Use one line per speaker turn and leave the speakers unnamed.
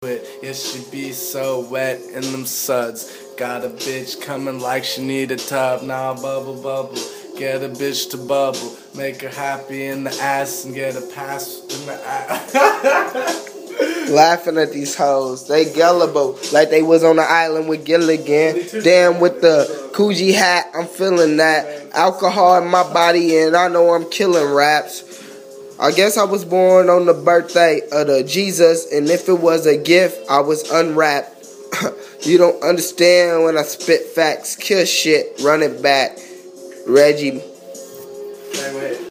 Yeah, she be so wet in them suds. Got a bitch coming like she need a tub. Now bubble bubble. Get a bitch to bubble. Make her happy in the ass and get a pass in the ass.
Laughing at these hoes. They gullible. Like they was on the island with Gilligan. Damn, with the Coogee hat, I'm feeling that. Alcohol in my body and I know I'm killing raps. I guess I was born on the birthday of the Jesus, and if it was a gift, I was unwrapped. You don't understand when I spit facts. Kill shit, run it back. Reggie.
Wait.